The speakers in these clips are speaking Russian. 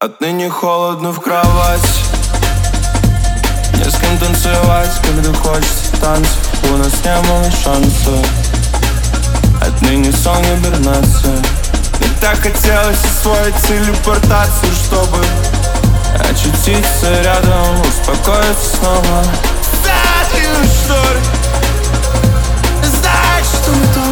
Отныне холодно в кровать. Не с кем танцевать, когда хочется танцев. У нас не было шанса. Отныне сон гибернация. Мне так хотелось освоить телепортацию, чтобы очутиться рядом, успокоиться снова. Знаешь, что ли? Знаешь, что не то?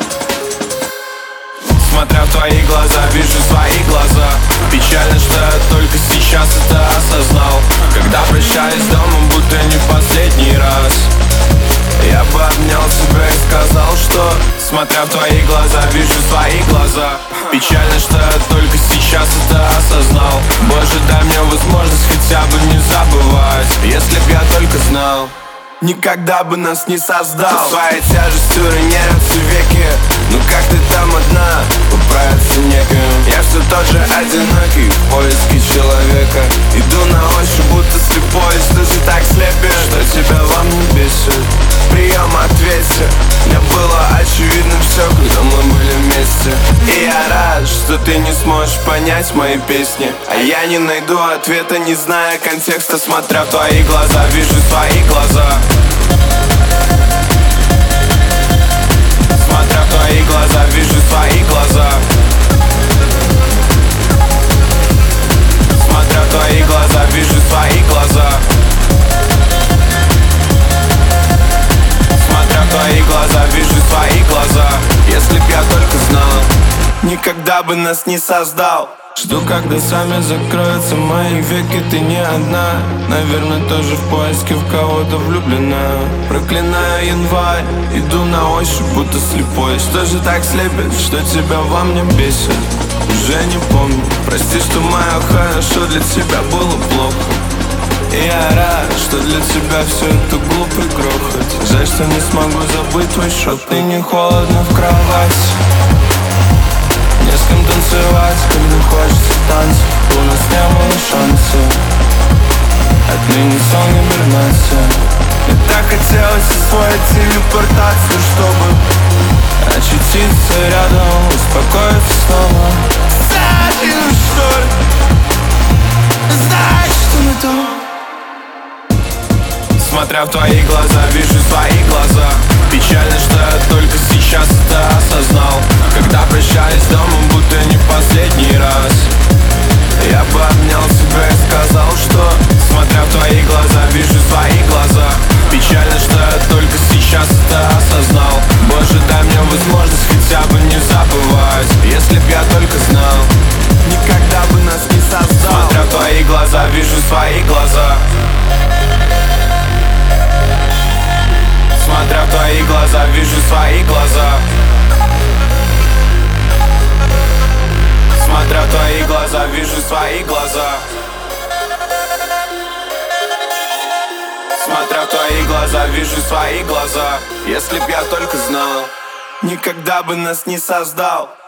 Смотря в твои глаза, вижу свои глаза. Печально, что я только сейчас это осознал. Когда прощаюсь с домом, будто не в последний раз, я бы обнял тебя и сказал, что смотря в твои глаза, вижу свои глаза. Печально, что я только сейчас это осознал. Боже, дай мне возможность хотя бы не забывать. Если б я только знал, никогда бы нас не создал. Своей тяжестью роняются веки. Ну как ты там одна, управиться неким. Я все тот же одинокий в поиске человека. Иду на ощупь, будто слепой. Что же так слепишь, что тебя во мне бесит? Прием, ответьте. Мне было очевидно все, когда мы были вместе. И я рад, что ты не сможешь понять мои песни. А я не найду ответа, не зная контекста. Смотря в твои глаза, вижу свои глаза. Смотря в твои глаза, вижу свои глаза. Смотря в твои глаза, вижу свои глаза. Смотря в твои глаза, вижу свои глаза. Если б я только знал, никогда бы нас не создал. Жду, когда сами закроются мои веки. Ты не одна, наверное, тоже в поиске в кого-то влюблена. Проклинаю январь, иду на ощупь, будто слепой. Что же так слепит, что тебя во мне бесит? Уже не помню, прости, что мое хорошо для тебя было плохо. И я рад, что для тебя все это глупый грохот. Жаль, что не смогу забыть твой шепот. Отныне холодно в кровать. Не с кем танцевать, когда хочется танцев. У нас не было шанса. Отныне сон гибернация. Мне так хотелось освоить телепортацию, чтобы очутиться рядом, успокоиться снова. Знаешь, что ли? Знаешь, что не то? Смотря в твои глаза, вижу свои глаза. Печально, что я только сейчас это осознал. Когда прощаюсь с домом, будто не в последний раз, я бы обнял тебя и сказал, что смотря в твои глаза, вижу свои глаза. Печально, что я только сейчас это осознал. Боже, дай мне возможность хотя бы не забывать. Если б я только знал, никогда бы нас не создал. Смотря в твои глаза, вижу свои глаза. Смотря в твои глаза, вижу свои глаза. Смотря в твои глаза, вижу свои глаза. Смотря в твои глаза, вижу свои глаза. Если б я только знал, никогда бы нас не создал.